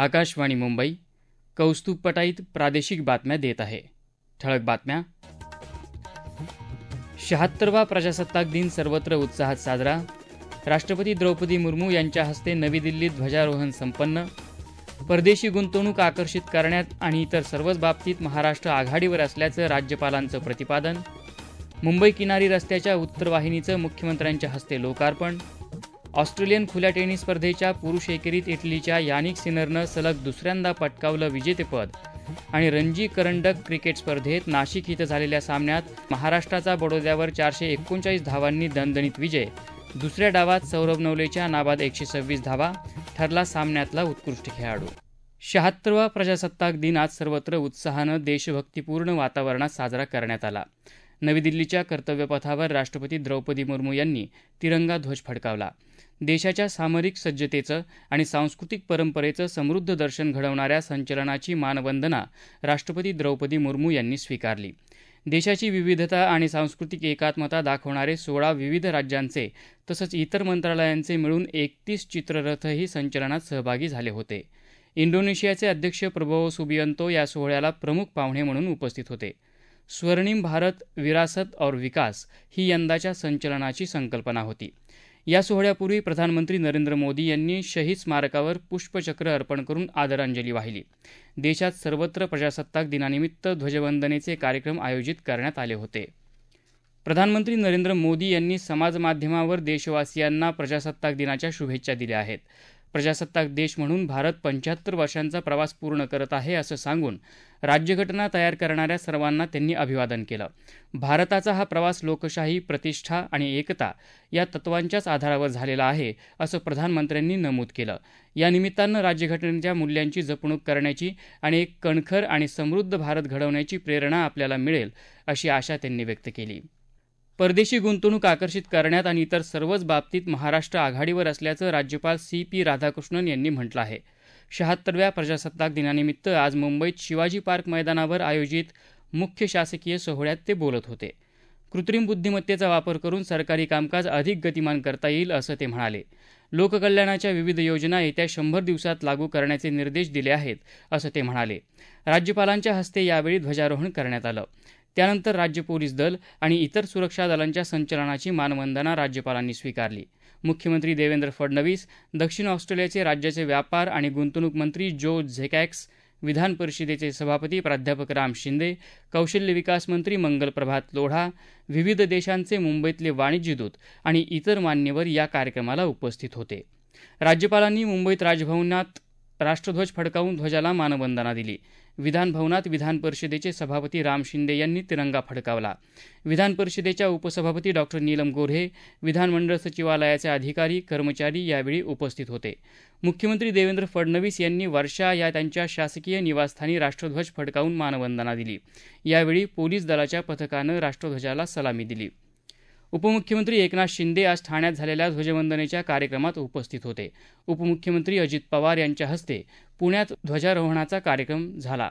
आकाशवाणी मुंबई कौस्तुभ पटाईत प्रादेशिक बातम्या देत आहे. ठळक बातम्या. 76वा प्रजासत्ताक दिन सर्वत्र उत्साहात साजरा. राष्ट्रपती द्रौपदी मुर्मू यांच्या हस्ते नवी दिल्लीत ध्वजारोहण संपन्न. परदेशी गुंतवणूक आकर्षित करण्यात आणि इतर सर्वच बाबतीत महाराष्ट्र आघाडीवर असल्याचं राज्यपालांचं प्रतिपादन. मुंबई किनारी रस्त्याच्या उत्तर वाहिनीचं मुख्यमंत्र्यांच्या हस्ते लोकार्पण. ऑस्ट्रेलियन खुल्या टेनिस स्पर्धेच्या पुरुष एकेरीत इटलीच्या यानिक सिनरनं सलग दुसऱ्यांदा पटकावलं विजेतेपद. आणि रणजी करंडक क्रिकेट स्पर्धेत नाशिक इथं झालेल्या सामन्यात महाराष्ट्राचा बडोद्यावर 439 धावांनी दणदणीत विजय. दुसऱ्या डावात सौरभ नवलेच्या नाबाद 126 धावा, ठरला सामन्यातला उत्कृष्ट खेळाडू. 76वा प्रजासत्ताक दिन आज सर्वत्र उत्साहानं देशभक्तीपूर्ण वातावरणात साजरा करण्यात आला. नवी दिल्लीच्या कर्तव्यपथावर राष्ट्रपती द्रौपदी मुर्मू यांनी तिरंगा ध्वज फडकावला. देशाच्या सामरिक सज्जतेचं आणि सांस्कृतिक परंपरेचं समृद्ध दर्शन घडवणाऱ्या संचलनाची मानवंदना राष्ट्रपती द्रौपदी मुर्मू यांनी स्वीकारली. देशाची विविधता आणि सांस्कृतिक एकात्मता दाखवणारे 16 विविध राज्यांचे तसंच इतर मंत्रालयांचे मिळून 31 चित्ररथही संचलनात सहभागी झाले होते. इंडोनेशियाचे अध्यक्ष प्रबोवो सुबियांतो या सोहळ्याला प्रमुख पाहुणे म्हणून उपस्थित होते. स्वर्णिम भारत विरासत और विकास ही यंदाच्या संचलनाची संकल्पना होती. या सोहळ्यापूर्वी प्रधानमंत्री नरेंद्र मोदी यांनी शहीद स्मारकावर पुष्पचक्र अर्पण करून आदरांजली वाहिली. देशात सर्वत्र प्रजासत्ताक दिनानिमित्त ध्वजवंदनेचे कार्यक्रम आयोजित करण्यात आले होते. प्रधानमंत्री नरेंद्र मोदी यांनी समाजमाध्यमावर देशवासियांना प्रजासत्ताक दिनाच्या शुभेच्छा दिल्या आहेत. प्रजासत्ताक देश म्हणून भारत 75 वर्षांचा प्रवास पूर्ण करत आहे असं सांगून राज्यघटना तयार करणाऱ्या सर्वांना त्यांनी अभिवादन केलं. भारताचा हा प्रवास लोकशाही, प्रतिष्ठा आणि एकता या तत्वांच्याच आधारावर झालेला आहे असं प्रधानमंत्र्यांनी नमूद केलं. या निमित्तानं राज्यघटनेच्या मूल्यांची जपणूक करण्याची आणि एक कणखर आणि समृद्ध भारत घडवण्याची प्रेरणा आपल्याला मिळेल अशी आशा त्यांनी व्यक्त केली. परदेशी गुंतवणूक आकर्षित करण्यात आणि इतर सर्वच बाबतीत महाराष्ट्र आघाडीवर असल्याचं राज्यपाल सी.पी. राधाकृष्णन यांनी म्हटलं आहे. 76व्या प्रजासत्ताक दिनानिमित्त आज मुंबईत शिवाजी पार्क मैदानावर आयोजित मुख्य शासकीय सोहळ्यात ते बोलत होते. कृत्रिम बुद्धिमत्तेचा वापर करून सरकारी कामकाज अधिक गतिमान करता येईल असं ते म्हणाले. लोककल्याणाच्या विविध योजना येत्या 100 दिवसात लागू करण्याचे निर्देश दिले आहेत असं ते म्हणाले. राज्यपालांच्या हस्ते यावेळी ध्वजारोहण करण्यात आलं. त्यानंतर राज्य पोलीस दल आणि इतर सुरक्षा दलांच्या संचलनाची मानवंदना राज्यपालांनी स्वीकारली. मुख्यमंत्री देवेंद्र फडणवीस, दक्षिण ऑस्ट्रेलियाचे राज्याचे व्यापार आणि गुंतवणूक मंत्री जो झेकॅक्स, विधान परिषदेचे सभापती प्राध्यापक राम शिंदे, कौशल्य विकास मंत्री मंगल प्रभात लोढा, विविध देशांचे मुंबईतले वाणिज्यदूत आणि इतर मान्यवर या कार्यक्रमाला उपस्थित होते. राज्यपालांनी मुंबईत राजभवनात राष्ट्रध्वज फडकावून ध्वजाला मानवंदना दिली. विधान भवनात विधान परिषदेचे सभापती राम शिंदे यांनी तिरंगा फडकावला. विधान परिषदेच्या उपसभापती डॉ. नीलम गोऱ्हे, विधानमंडळ सचिवालयाचे अधिकारी, कर्मचारी यावेळी उपस्थित होते. मुख्यमंत्री देवेंद्र फडणवीस यांनी वर्षा या त्यांच्या शासकीय निवासस्थानी राष्ट्रध्वज फडकावून मानवंदना दिली. यावेळी पोलीस दलाच्या पथकानं राष्ट्रध्वजाला सलामी दिली. उपमुख्यमंत्री एकनाथ शिंदे आज ठाण्यात झालेल्या ध्वजवंदनेच्या कार्यक्रमात उपस्थित होते. उपमुख्यमंत्री अजित पवार यांच्या हस्ते पुण्यात ध्वजारोहणाचा कार्यक्रम झाला.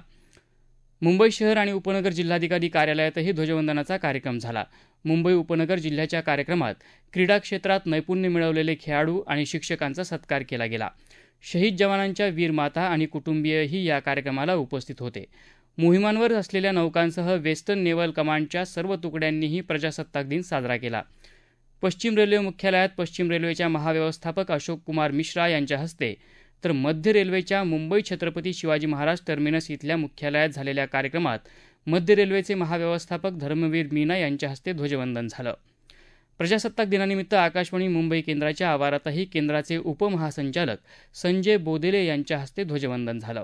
मुंबई शहर आणि उपनगर जिल्हाधिकारी कार्यालयातही ध्वजवंदनाचा कार्यक्रम झाला. मुंबई उपनगर जिल्ह्याच्या कार्यक्रमात क्रीडा क्षेत्रात नैपुण्य मिळवलेले खेळाडू आणि शिक्षकांचा सत्कार केला गेला. शहीद जवानांच्या वीर माता आणि कुटुंबीयही या कार्यक्रमाला उपस्थित होते. मोहिमांवर असलेल्या नौकांसह वेस्टर्न नेव्हल कमांडच्या सर्व तुकड्यांनीही प्रजासत्ताक दिन साजरा केला. पश्चिम रेल्वे मुख्यालयात पश्चिम रेल्वेच्या महाव्यवस्थापक अशोक कुमार मिश्रा यांच्या हस्ते तर मध्य रेल्वेच्या मुंबई छत्रपती शिवाजी महाराज टर्मिनस इथल्या मुख्यालयात झालेल्या कार्यक्रमात मध्य रेल्वेचे महाव्यवस्थापक धर्मवीर मीना यांच्या हस्ते ध्वजवंदन झालं. प्रजासत्ताक दिनानिमित्त आकाशवाणी मुंबई केंद्राच्या आवारातही केंद्राचे उपमहासंचालक संजय बोदेले यांच्या हस्ते ध्वजवंदन झालं.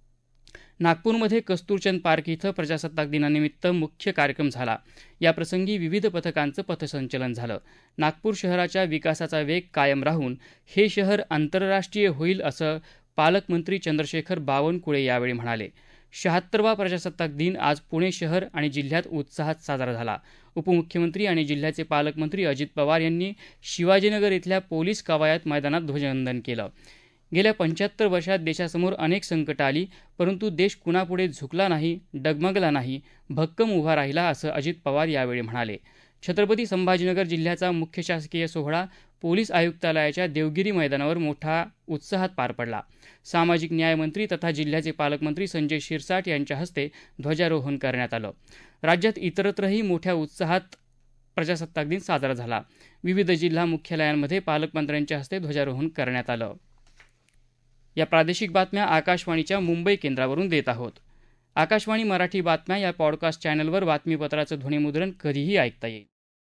नागपूरमध्ये कस्तुरचंद पार्क इथं प्रजासत्ताक दिनानिमित्त मुख्य कार्यक्रम झाला. याप्रसंगी विविध पथकांचं पथसंचलन झालं. नागपूर शहराच्या विकासाचा वेग कायम राहून हे शहर आंतरराष्ट्रीय होईल असं पालकमंत्री चंद्रशेखर बावनकुळे यावेळी म्हणाले. 76वा प्रजासत्ताक दिन आज पुणे शहर आणि जिल्ह्यात उत्साहात साजरा झाला. उपमुख्यमंत्री आणि जिल्ह्याचे पालकमंत्री अजित पवार यांनी शिवाजीनगर इथल्या पोलीस कवायत मैदानात ध्वजवंदन केलं. गेल्या 75 वर्षात देशासमोर अनेक संकटं आली, परंतु देश कुणापुढे झुकला नाही, डगमगला नाही, भक्कम उभा राहिला असं अजित पवार यावेळी म्हणाले. छत्रपती संभाजीनगर जिल्ह्याचा मुख्य शासकीय सोहळा पोलीस आयुक्तालयाच्या देवगिरी मैदानावर मोठा उत्साहात पार पडला. सामाजिक न्याय मंत्री तथा जिल्ह्याचे पालकमंत्री संजय शिरसाट यांच्या हस्ते ध्वजारोहण करण्यात आलं. राज्यात इतरत्रही मोठ्या उत्साहात प्रजासत्ताक दिन साजरा झाला. विविध जिल्हा मुख्यालयांमध्ये पालकमंत्र्यांच्या हस्ते ध्वजारोहण करण्यात आलं. या प्रादेशिक बातम्या आकाशवाणीच्या मुंबई केंद्रावरून देत आहोत. आकाशवाणी मराठी बातम्या या पॉडकास्ट चॅनलवर बातमीपत्राचं ध्वनिमुद्रण कधीही ऐकता येईल.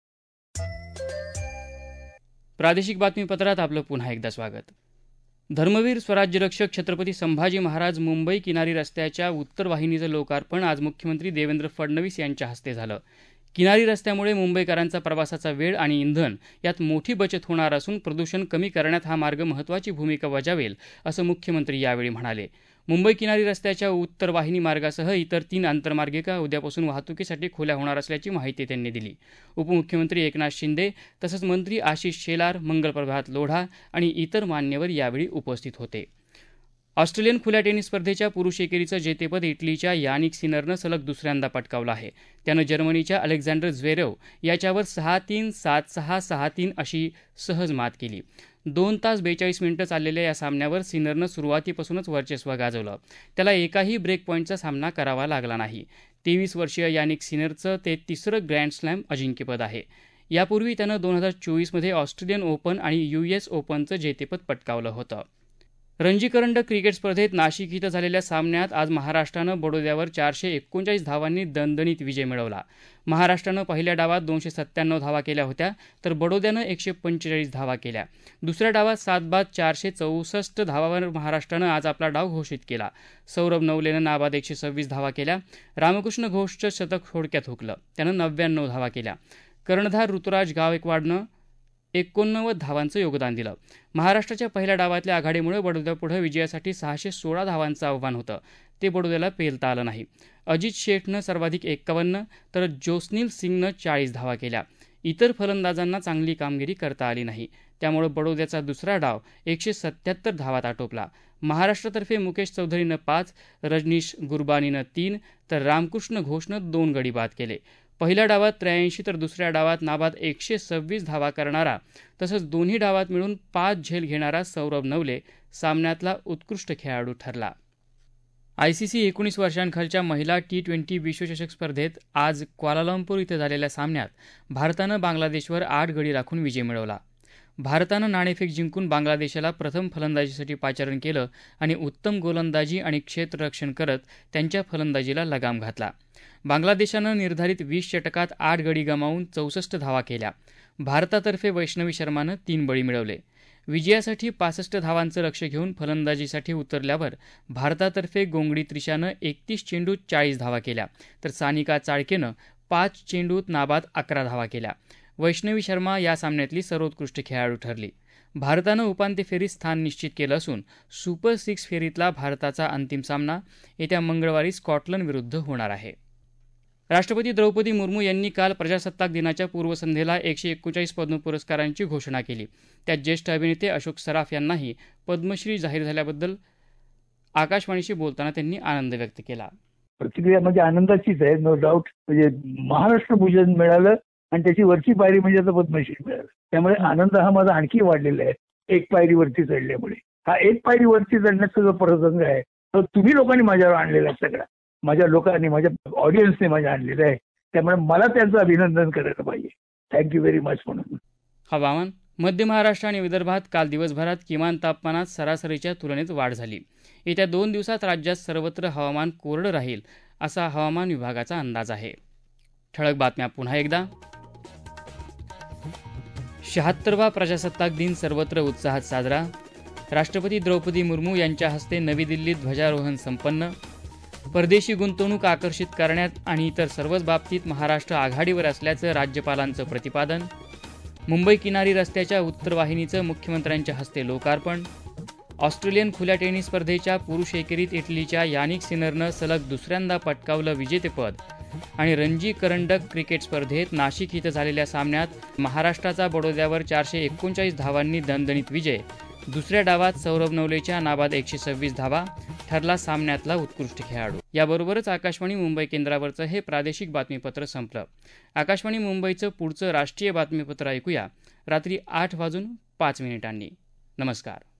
प्रादेशिक बातमीपत्रात आपलं पुन्हा एकदा स्वागत. धर्मवीर स्वराज्यरक्षक छत्रपती संभाजी महाराज मुंबई किनारी रस्त्याच्या उत्तर वाहिनीचं लोकार्पण आज मुख्यमंत्री देवेंद्र फडणवीस यांच्या हस्ते झालं. किनारी रस्त्यामुळे मुंबईकरांचा प्रवासाचा वेळ आणि इंधन यात मोठी बचत होणार असून प्रदूषण कमी करण्यात हा मार्ग महत्त्वाची भूमिका बजावेल असं मुख्यमंत्री यावेळी म्हणाले. मुंबई किनारी रस्त्याच्या उत्तर वाहिनी मार्गासह इतर 3 आंतरमार्गिका उद्यापासून वाहतुकीसाठी खुल्या होणार असल्याची माहिती त्यांनी दिली. उपमुख्यमंत्री एकनाथ शिंदे तसंच मंत्री आशिष शेलार, मंगलप्रभात लोढा आणि इतर मान्यवर यावेळी उपस्थित होते. ऑस्ट्रेलियन खुल्या टेनिस स्पर्धेच्या पुरुष एकेरीचं जेतेपद इटलीच्या यानिक सिनरनं सलग दुसऱ्यांदा पटकावलं आहे. त्यानं जर्मनीच्या अलेक्झांडर झ्वेरेव याच्यावर 6-3, 7-6, 6-3 अशी सहज मात केली. 2 तास 42 मिनिटं चाललेल्या या सामन्यावर सिनरनं सुरुवातीपासूनच वर्चस्व गाजवलं. त्याला एकाही ब्रेक पॉईंटचा सामना करावा लागला नाही. 23 वर्षीय यानिक सिनरचं ते 3रं ग्रँड स्लॅम अजिंक्यपद आहे. यापूर्वी त्यानं 2024मध्ये ऑस्ट्रेलियन ओपन आणि US ओपनचं जेतेपद पटकावलं होतं. रणजी करंडक क्रिकेट स्पर्धेत नाशिक इथं झालेल्या सामन्यात आज महाराष्ट्रानं बडोद्यावर 439 धावांनी दणदणीत विजय मिळवला. महाराष्ट्रानं पहिल्या डावात 297 धावा केल्या होत्या तर बडोद्यानं 145 धावा केल्या. दुसऱ्या डावात 7 बाद 464 धावांवर महाराष्ट्रानं आज आपला डाव घोषित केला. सौरभ नवलेनं नाबाद 126 धावा केल्या. रामकृष्ण घोषचं शतक थोडक्यात हुकलं. त्यानं 99 धावा केल्या. कर्णधार ऋतुराज गायकवाडनं 89 धावांचं योगदान दिलं. महाराष्ट्राच्या पहिल्या डावातल्या आघाडीमुळे बडोद्यापुढे विजयासाठी 616 धावांचं आव्हान होतं. ते बडोद्याला पेलता आलं नाही. अजित शेठनं सर्वाधिक 51 तर जोसनील सिंगनं 40 धावा केल्या. इतर फलंदाजांना चांगली कामगिरी करता आली नाही. त्यामुळे बडोद्याचा दुसरा डाव 177 धावात आटोपला. महाराष्ट्रातर्फे मुकेश चौधरीनं 5, रजनीश गुरबानीनं 3 तर रामकृष्ण घोषनं 2 गडी बाद केले. पहिल्या डावात 83 तर दुसऱ्या डावात नाबाद 126 धावा करणारा तसंच दोन्ही डावात मिळून 5 झेल घेणारा सौरभ नवले सामन्यातला उत्कृष्ट खेळाडू ठरला. ICC 19 वर्षांखालच्या महिला T20 विश्वचषक स्पर्धेत आज क्वालालंपूर इथं झालेल्या सामन्यात भारतानं बांगलादेशवर 8 गडी राखून विजय मिळवला. भारतानं नाणेफेक जिंकून बांगलादेशाला प्रथम फलंदाजीसाठी पाचारण केलं आणि उत्तम गोलंदाजी आणि क्षेत्ररक्षण करत त्यांच्या फलंदाजीला लगाम घातला. बांगलादेशानं निर्धारित 20 षटकात 8 गडी गमावून 64 धावा केल्या. भारतातर्फे वैष्णवी शर्मानं 3 बळी मिळवले. विजयासाठी 65 धावांचं लक्ष्य घेऊन फलंदाजीसाठी उतरल्यावर भारतातर्फे गोंगडी त्रिशानं 31 चेंडूत 40 धावा केल्या तर सानिका चाळकेनं 5 चेंडूत नाबाद 11 धावा केल्या. वैष्णवी शर्मा या सामन्यातली सर्वोत्कृष्ट खेळाडू ठरली. भारतानं उपांत्य फेरीत स्थान निश्चित केलं असून सुपर 6 फेरीतला भारताचा अंतिम सामना येत्या मंगळवारी स्कॉटलंड विरुद्ध होणार आहे. राष्ट्रपती द्रौपदी मुर्मू यांनी काल प्रजासत्ताक दिनाच्या पूर्वसंध्येला 139 पद्म पुरस्कारांची घोषणा केली. त्यात ज्येष्ठ अभिनेते अशोक सराफ यांनाही पद्मश्री जाहीर झाल्याबद्दल आकाशवाणीशी बोलताना त्यांनी आनंद व्यक्त केला. प्रतिक्रिया म्हणजे आनंदाचीच आहे, नो डाऊट. म्हणजे महाराष्ट्र भूषण मिळालं आणि त्याची वरची पायरी म्हणजे आता पद्मश्री मिळालं. त्यामुळे आनंद हा माझा आणखी वाढलेला आहे. एक पायरी वरती चढल्यामुळे हा एक पायरी वरती चढण्याचा जो प्रसंग आहे तो तुम्ही लोकांनी माझ्यावर आणलेला आहे. सगळा माझ्या लोकांनी, माझ्या ऑडियन्सने माझ्या आणलेलं आहे. त्यामुळे मला त्यांचं अभिनंदन करायला पाहिजे. Thank you very much. म्हणून हवामान. मध्य महाराष्ट्र आणि विदर्भात काल दिवसभरात किमान तापमानात सरासरीच्या तुलनेत वाढ झाली. येत्या 2 दिवसात राज्यात सर्वत्र हवामान कोरडं राहील असा हवामान विभागाचा अंदाज आहे. ठळक बातम्या पुन्हा एकदा. 76वा प्रजासत्ताक दिन सर्वत्र उत्साहात साजरा. राष्ट्रपती द्रौपदी मुर्मू यांच्या हस्ते नवी दिल्लीत ध्वजारोहण संपन्न. परदेशी गुंतवणूक आकर्षित करण्यात आणि इतर सर्वच बाबतीत महाराष्ट्र आघाडीवर असल्याचं राज्यपालांचं प्रतिपादन. मुंबई किनारी रस्त्याच्या उत्तर वाहिनीचं मुख्यमंत्र्यांच्या हस्ते लोकार्पण. ऑस्ट्रेलियन खुल्या टेनिस स्पर्धेच्या पुरुष एकेरीत इटलीच्या यानिक सिनरनं सलग दुसऱ्यांदा पटकावलं विजेतेपद. आणि रणजी करंडक क्रिकेट स्पर्धेत नाशिक इथं झालेल्या सामन्यात महाराष्ट्राचा बडोद्यावर 439 धावांनी दणदणीत विजय. दुसऱ्या डावात सौरभ नवलेच्या नाबाद 126 धावा, ठरला सामन्यातला उत्कृष्ट खेळाडू. याबरोबरच आकाशवाणी मुंबई केंद्रावरचं हे प्रादेशिक बातमीपत्र संपलं. आकाशवाणी मुंबईचं पुढचं राष्ट्रीय बातमीपत्र ऐकूया रात्री 8:05 नमस्कार.